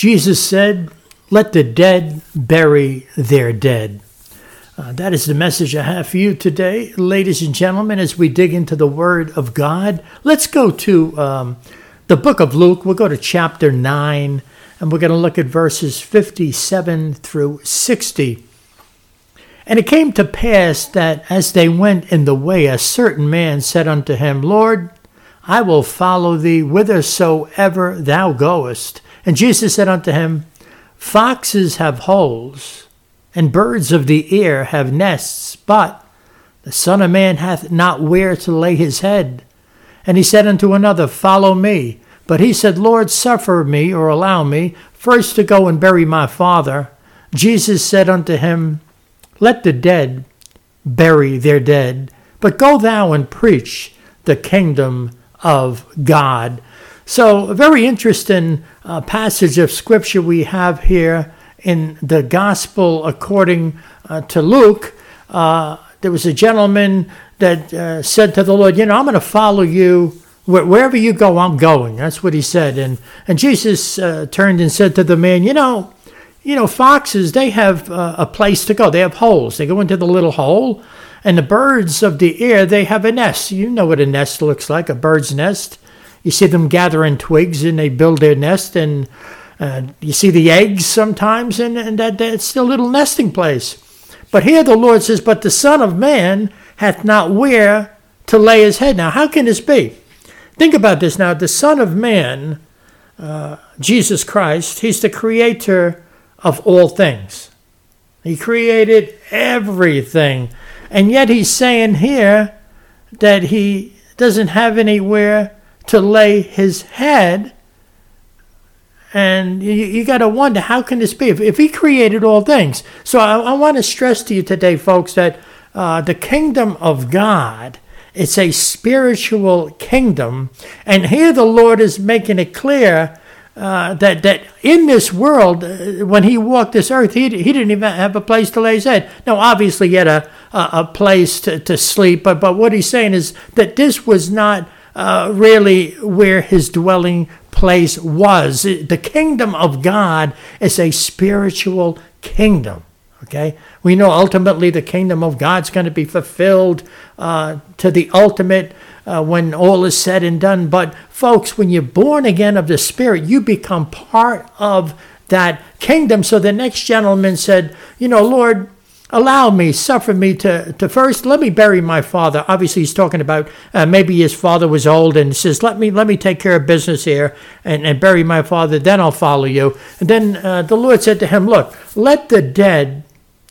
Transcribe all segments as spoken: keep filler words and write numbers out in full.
Jesus said, "Let the dead bury their dead." Uh, that is the message I have for you today, ladies and gentlemen, as we dig into the Word of God. Let's go to um, the book of Luke. We'll go to chapter nine, and we're going to look at verses fifty-seven through sixty. And it came to pass that as they went in the way, a certain man said unto him, "Lord, I will follow thee whithersoever thou goest." And Jesus said unto him, "Foxes have holes, and birds of the air have nests, but the Son of Man hath not where to lay his head." And he said unto another, "Follow me." But he said, "Lord, suffer me," or allow me, "first to go and bury my father." Jesus said unto him, "Let the dead bury their dead, but go thou and preach the kingdom of God." So a very interesting uh, passage of scripture we have here in the gospel according uh, to Luke. Uh, there was a gentleman that uh, said to the Lord, you know, "I'm going to follow you. Wherever you go, I'm going." That's what he said. And and Jesus uh, turned and said to the man, you know, you know, foxes, they have uh, a place to go. They have holes. They go into the little hole. And the birds of the air, they have a nest. You know what a nest looks like, a bird's nest. You see them gathering twigs and they build their nest. And uh, you see the eggs sometimes, and, and that that's their little nesting place. But here the Lord says, "But the Son of Man hath not where to lay his head." Now, how can this be? Think about this now. The Son of Man, uh, Jesus Christ, he's the creator of all things. He created everything. And yet he's saying here that he doesn't have anywhere to lay his head. And you, you got to wonder, how can this be? If, if he created all things. So I, I want to stress to you today, folks, that uh, the kingdom of God, it's a spiritual kingdom. And here the Lord is making it clear uh, that, that in this world, uh, when he walked this earth, he, he didn't even have a place to lay his head. Now, obviously, he had a, a, a place to, to sleep. But, but what he's saying is that this was not uh, really where his dwelling place was. The kingdom of God is a spiritual kingdom. Okay, we know ultimately the kingdom of God's going to be fulfilled uh, to the ultimate uh, when all is said and done. But folks, when you're born again of the Spirit, you become part of that kingdom. So the next gentleman said, you know, "Lord, allow me, suffer me to, to first, let me bury my father." Obviously, he's talking about uh, maybe his father was old and says, let me let me take care of business here and, and bury my father, then I'll follow you. And then uh, the Lord said to him, "Look, let the dead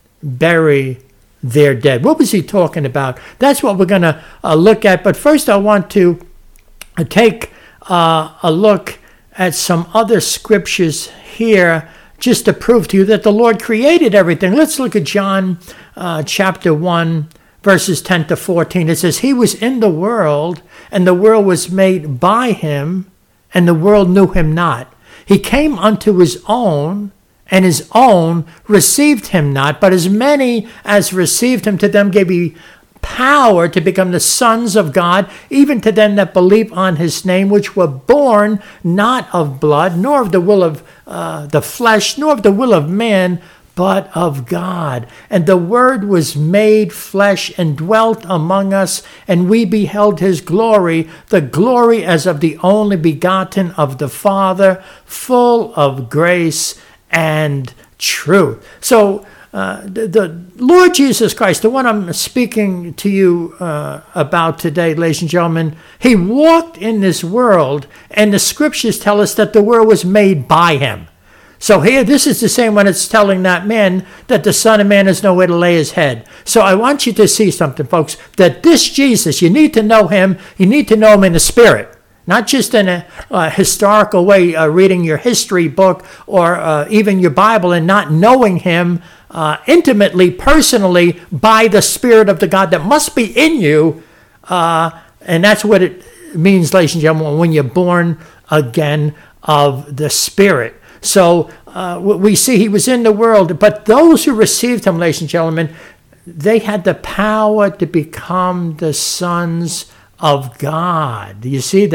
bury their dead." What was he talking about? That's what we're going to uh, look at. But first, I want to uh, take uh, a look at some other scriptures here just to prove to you that the Lord created everything. Let's look at John uh, chapter one, verses ten to fourteen. It says, "He was in the world, and the world was made by him, and the world knew him not. He came unto his own, and his own received him not. But as many as received him, to them gave he power to become the sons of God, even to them that believe on his name, which were born not of blood, nor of the will of uh, the flesh, nor of the will of man, but of God. And the Word was made flesh and dwelt among us, and we beheld his glory, the glory as of the only begotten of the Father, full of grace and truth." So uh, the, the Lord Jesus Christ, the one I'm speaking to you uh, about today, ladies and gentlemen, he walked in this world, and the scriptures tell us that the world was made by him. So here, this is the same when it's telling that man that the Son of Man has nowhere to lay his head. So I want you to see something, folks, that this Jesus, you need to know him, you need to know him in the Spirit. Not just in a uh, historical way, uh, reading your history book or uh, even your Bible and not knowing him uh, intimately, personally, by the Spirit of the God that must be in you. Uh, and that's what it means, ladies and gentlemen, when you're born again of the Spirit. So uh, we see he was in the world, but those who received him, ladies and gentlemen, they had the power to become the sons of God. Do you see that?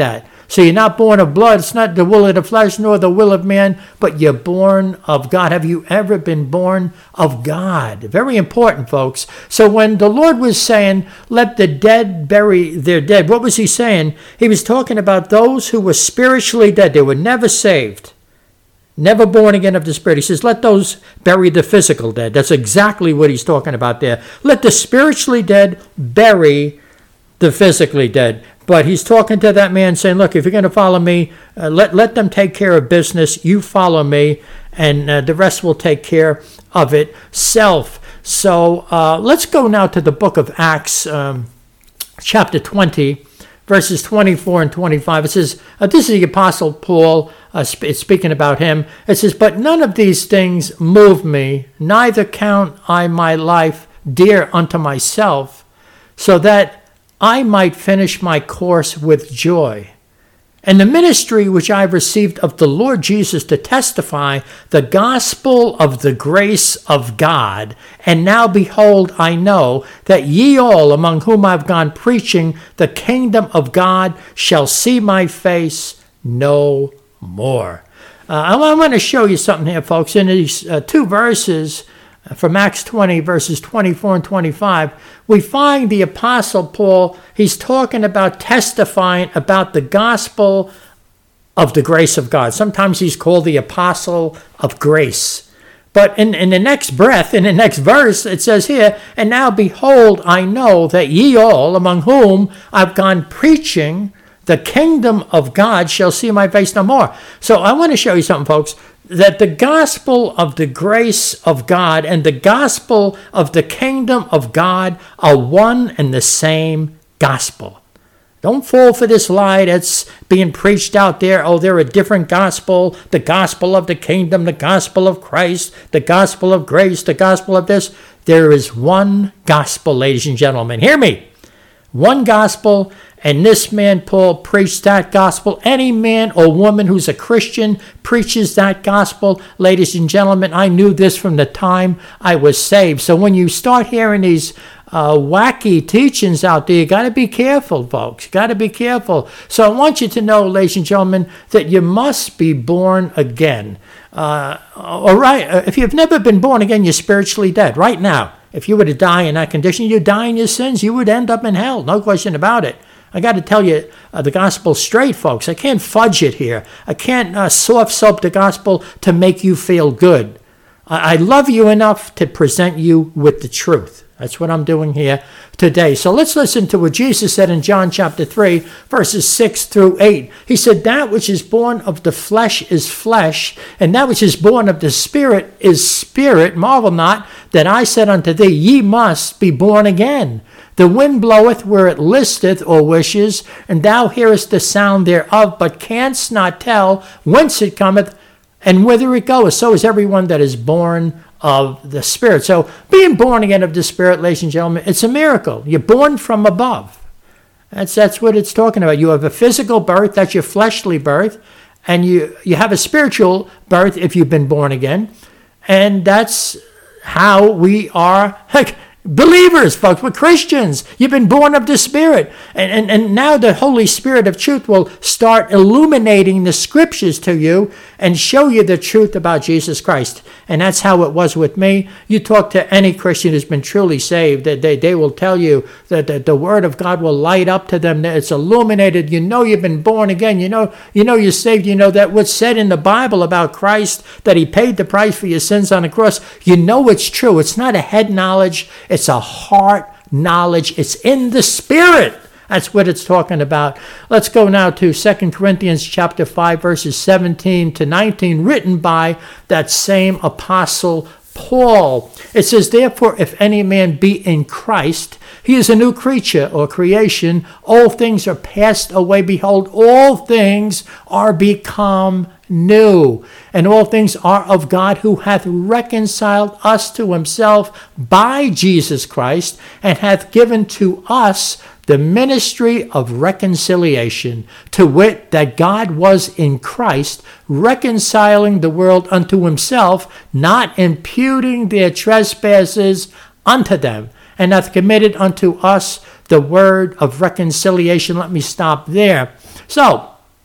So you're not born of blood. It's not the will of the flesh nor the will of man, but you're born of God. Have you ever been born of God? Very important, folks. So when the Lord was saying, let the dead bury their dead, what was he saying? He was talking about those who were spiritually dead. They were never saved, never born again of the Spirit. He says, let those bury the physical dead. That's exactly what he's talking about there. Let the spiritually dead bury the physically dead. But he's talking to that man saying, look, if you're going to follow me, uh, let, let them take care of business. You follow me, and uh, the rest will take care of it self. So uh, let's go now to the book of Acts, um, chapter twenty, verses twenty-four and twenty-five. It says, uh, this is the Apostle Paul uh, sp- speaking about him. It says, but none of these things move me, neither count I my life dear unto myself, so that I might finish my course with joy, and the ministry which I have received of the Lord Jesus to testify the gospel of the grace of God. And now behold, I know that ye all among whom I have gone preaching the kingdom of God shall see my face no more. Uh, I want to show you something here, folks. In these uh, two verses from Acts twenty, verses twenty-four and twenty-five, we find the Apostle Paul, he's talking about testifying about the gospel of the grace of God. Sometimes he's called the Apostle of Grace. But in, in the next breath, in the next verse, it says here, and now behold, I know that ye all, among whom I've gone preaching the kingdom of God, shall see my face no more. So I want to show you something, folks, that the gospel of the grace of God and the gospel of the kingdom of God are one and the same gospel. Don't fall for this lie that's being preached out there. Oh, they're a different gospel. The gospel of the kingdom, the gospel of Christ, the gospel of grace, the gospel of this. There is one gospel, ladies and gentlemen. Hear me. One gospel, and this man, Paul, preached that gospel. Any man or woman who's a Christian preaches that gospel. Ladies and gentlemen, I knew this from the time I was saved. So when you start hearing these uh, wacky teachings out there, you got to be careful, folks. You got to be careful. So I want you to know, ladies and gentlemen, that you must be born again. Uh, all right, if you've never been born again, you're spiritually dead right now. If you were to die in that condition, you die in your sins, you would end up in hell. No question about it. I got to tell you uh, the gospel straight, folks. I can't fudge it here. I can't uh, soft soap the gospel to make you feel good. I-, I love you enough to present you with the truth. That's what I'm doing here today. So let's listen to what Jesus said in John chapter three, verses six through eight. He said, that which is born of the flesh is flesh, and that which is born of the Spirit is spirit. Marvel not that I said unto thee, ye must be born again. The wind bloweth where it listeth or wishes, and thou hearest the sound thereof, but canst not tell whence it cometh and whither it goeth. So is everyone that is born of the Spirit. So being born again of the Spirit, ladies and gentlemen, it's a miracle. You're born from above. That's that's what it's talking about. You have a physical birth, that's your fleshly birth, and you, you have a spiritual birth if you've been born again. And that's how we are heck, believers, folks. We're Christians. You've been born of the Spirit. And, and, and now the Holy Spirit of truth will start illuminating the scriptures to you and show you the truth about Jesus Christ. And that's how it was with me. You talk to any Christian who's been truly saved, that they, they will tell you that the, the Word of God will light up to them, that it's illuminated. You know you've been born again. You know, you know you're saved. You know that what's said in the Bible about Christ, that he paid the price for your sins on the cross. You know it's true. It's not a head knowledge. It's a heart knowledge. It's in the Spirit. That's what it's talking about. Let's go now to Second Corinthians chapter five, verses seventeen to nineteen, written by that same Apostle Paul. It says, therefore, if any man be in Christ, he is a new creature or creation. All things are passed away. Behold, all things are become new. And all things are of God, who hath reconciled us to himself by Jesus Christ, and hath given to us the ministry of reconciliation, to wit, that God was in Christ, reconciling the world unto himself, not imputing their trespasses unto them, and hath committed unto us the word of reconciliation. Let me stop there. So,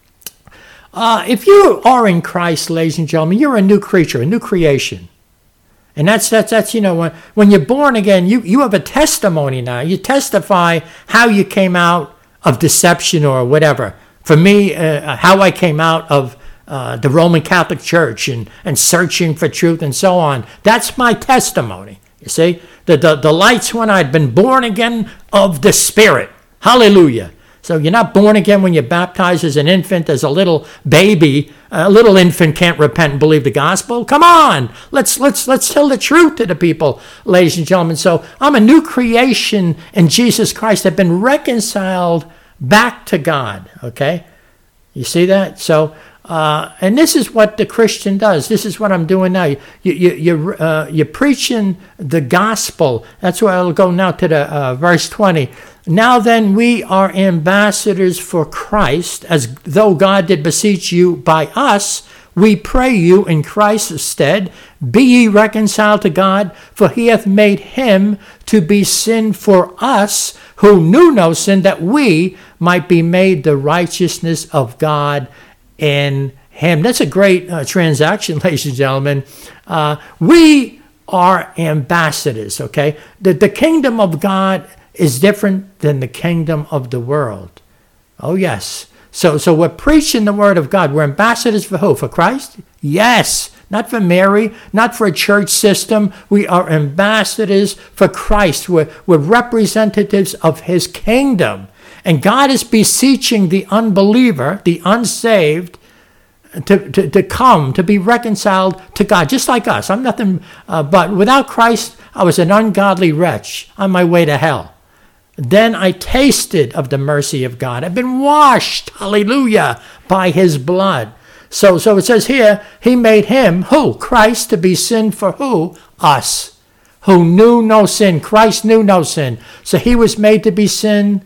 Uh, if you are in Christ, ladies and gentlemen, you're a new creature, a new creation. And that's, that's, that's you know, when, when you're born again, you, you have a testimony now. You testify how you came out of deception or whatever. For me, uh, how I came out of uh, the Roman Catholic Church and, and searching for truth and so on. That's my testimony. You see, the, the, the lights when I'd been born again of the Spirit. Hallelujah. So you're not born again when you're baptized as an infant, as a little baby. A little infant can't repent and believe the gospel. Come on, let's let's let's tell the truth to the people, ladies and gentlemen. So I'm a new creation in Jesus Christ. I've been reconciled back to God. Okay, you see that? So. Uh, and this is what the Christian does. This is what I'm doing now. You, you, you, uh, you're preaching the gospel. That's where I'll go now to the uh, verse twenty. Now then, we are ambassadors for Christ, as though God did beseech you by us. We pray you in Christ's stead, be ye reconciled to God, for he hath made him to be sin for us, who knew no sin, that we might be made the righteousness of God in him. That's a great uh, transaction, ladies and gentlemen. Uh, we are ambassadors, okay? The, the kingdom of God is different than the kingdom of the world. Oh, yes. So, so we're preaching the word of God. We're ambassadors for who? For Christ? Yes. Not for Mary, not for a church system. We are ambassadors for Christ. We're, we're representatives of his kingdom. And God is beseeching the unbeliever, the unsaved, to, to, to come, to be reconciled to God, just like us. I'm nothing uh, but without Christ, I was an ungodly wretch on my way to hell. Then I tasted of the mercy of God. I've been washed, hallelujah, by his blood. So, so it says here, he made him, who? Christ, to be sin for who? Us, who knew no sin. Christ knew no sin. So he was made to be sin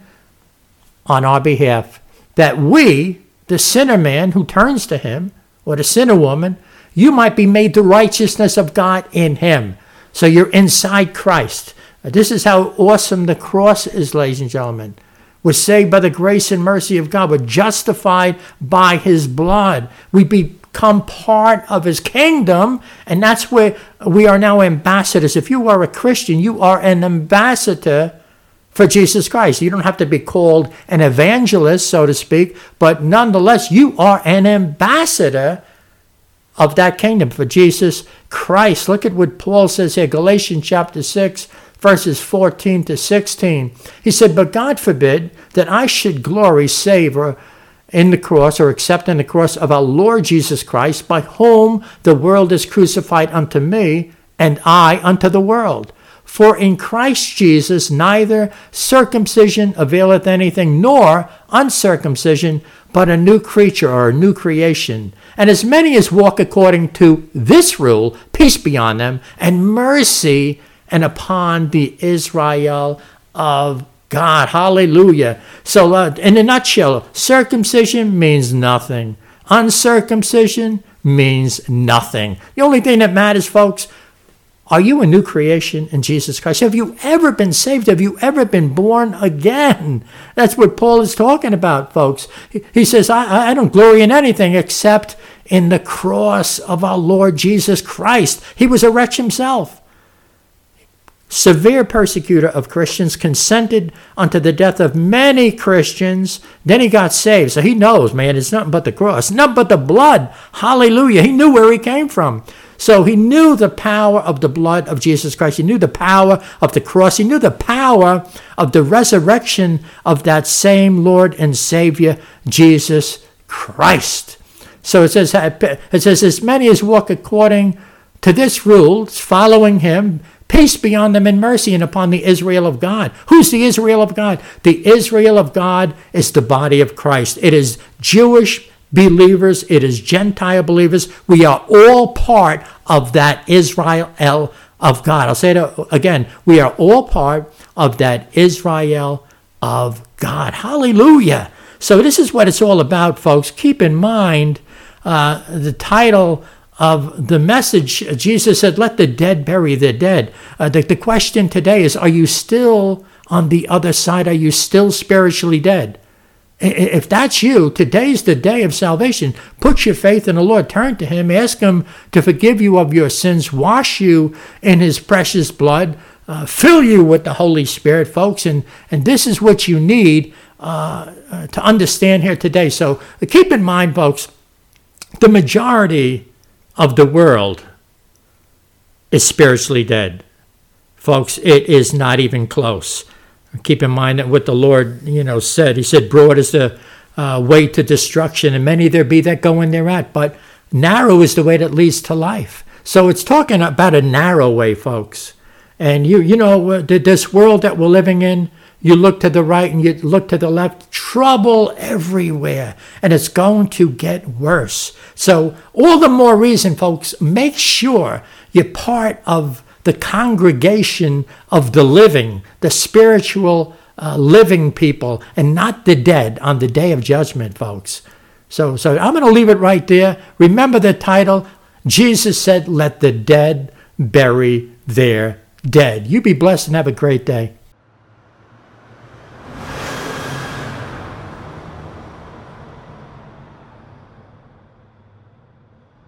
on our behalf, that we, the sinner man who turns to him, or the sinner woman, you might be made the righteousness of God in him. So you're inside Christ. This is how awesome the cross is, ladies and gentlemen. We're saved by the grace and mercy of God. We're justified by his blood. We become part of his kingdom, and that's where we are now ambassadors. If you are a Christian, you are an ambassador for Jesus Christ. You don't have to be called an evangelist, so to speak, but nonetheless, you are an ambassador of that kingdom for Jesus Christ. Look at what Paul says here, Galatians chapter six, verses fourteen to sixteen. He said, but God forbid that I should glory save or in the cross or except in the cross of our Lord Jesus Christ, by whom the world is crucified unto me, and I unto the world. For in Christ Jesus neither circumcision availeth anything, nor uncircumcision, but a new creature or a new creation. And as many as walk according to this rule, peace be on them, and mercy and upon the Israel of God. Hallelujah. So uh, in a nutshell, circumcision means nothing. Uncircumcision means nothing. The only thing that matters, folks, are you a new creation in Jesus Christ? Have you ever been saved? Have you ever been born again? That's what Paul is talking about, folks. He says, I, I don't glory in anything except in the cross of our Lord Jesus Christ. He was a wretch himself. Severe persecutor of Christians, consented unto the death of many Christians. Then he got saved. So he knows, man, it's nothing but the cross, nothing but the blood. Hallelujah. He knew where he came from. So he knew the power of the blood of Jesus Christ. He knew the power of the cross. He knew the power of the resurrection of that same Lord and Savior, Jesus Christ. So it says, it says, as many as walk according to this rule, following him, peace be on them and mercy and upon the Israel of God. Who's the Israel of God? The Israel of God is the body of Christ. It is Jewish believers. It is Gentile believers. We are all part of that Israel of God. I'll say it again. We are all part of that Israel of God. Hallelujah. So this is what it's all about, folks. Keep in mind uh, the title of the message. Jesus said, let the dead bury their dead. Uh, the, the question today is, are you still on the other side? Are you still spiritually dead? If that's you, today's the day of salvation. Put your faith in the Lord. Turn to him. Ask him to forgive you of your sins, wash you in his precious blood, uh, fill you with the Holy Spirit, folks. And, and this is what you need uh, uh, to understand here today. So keep in mind, folks, the majority of the world is spiritually dead. Folks, it is not even close. Keep in mind that what the Lord, you know, said. He said, broad is the uh, way to destruction, and many there be that go in thereat. But narrow is the way that leads to life. So it's talking about a narrow way, folks. And you, you know, this world that we're living in, you look to the right and you look to the left, trouble everywhere. And it's going to get worse. So all the more reason, folks, make sure you're part of the congregation of the living, the spiritual uh, living people, and not the dead on the day of judgment, folks. So, so I'm going to leave it right there. Remember the title. Jesus said, let the dead bury their dead. You be blessed and have a great day.